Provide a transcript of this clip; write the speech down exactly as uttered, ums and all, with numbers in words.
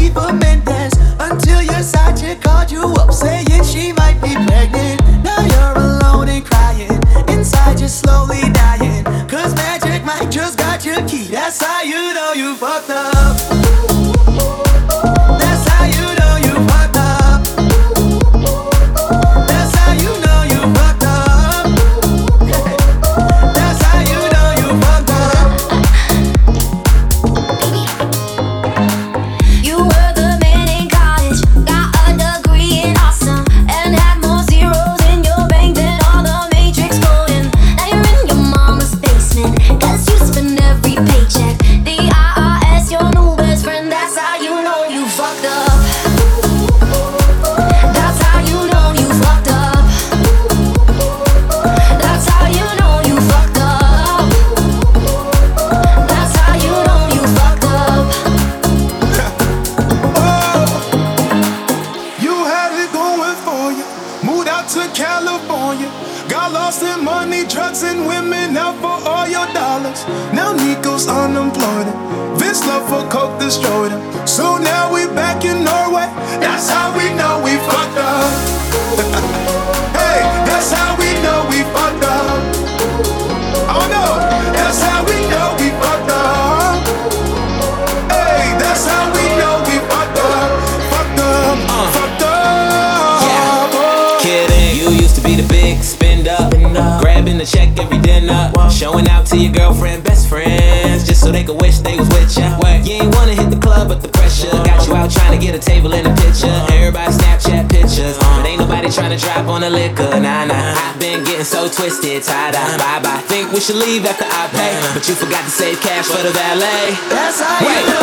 for Mendes until your side chick called you up saying she might be pregnant. Now you're alone and crying, inside you're slowly dying, cause Magic Mike just got your key. That's how you know you fucked up. That's how you know you fucked up. That's how you know you fucked up. That's how you know you fucked up. You were the man in college, got a degree in awesome, and had more zeros in your bank than all the Matrix coding. Now you're in your mama's basement, cause you spend every paycheck. The I R S, your new best friend, that's how you know you fucked up. That's how you know you fucked up. That's how you know you fucked up. That's how you know you fucked up. You had it going for you. Moved out to California. Got lost in money, drugs, and women out for all your dollars. Now Nico's unemployed. This love for coke destroyed him. So now we back in Norway. That's how we know we fucked up. Hey, that's how we know we fucked up. Oh no, that's how we know we fucked up. Hey, that's how we know we fucked up. Fucked up, Uh. fucked up. Yeah. Kidding, you used to be the big spender, grabbing the check every dinner, showing out to your girlfriend, best friends, just so they could wish they was with ya. You ain't wanna hit the club, but the pressure got you out trying to get a table in a picture. Everybody Snapchat pictures, but ain't nobody trying to drop on the liquor. Nah, nah, I've been getting so twisted, tied up. Bye bye. Think we should leave after I pay, but you forgot to save cash for the valet. That's how Wait. you know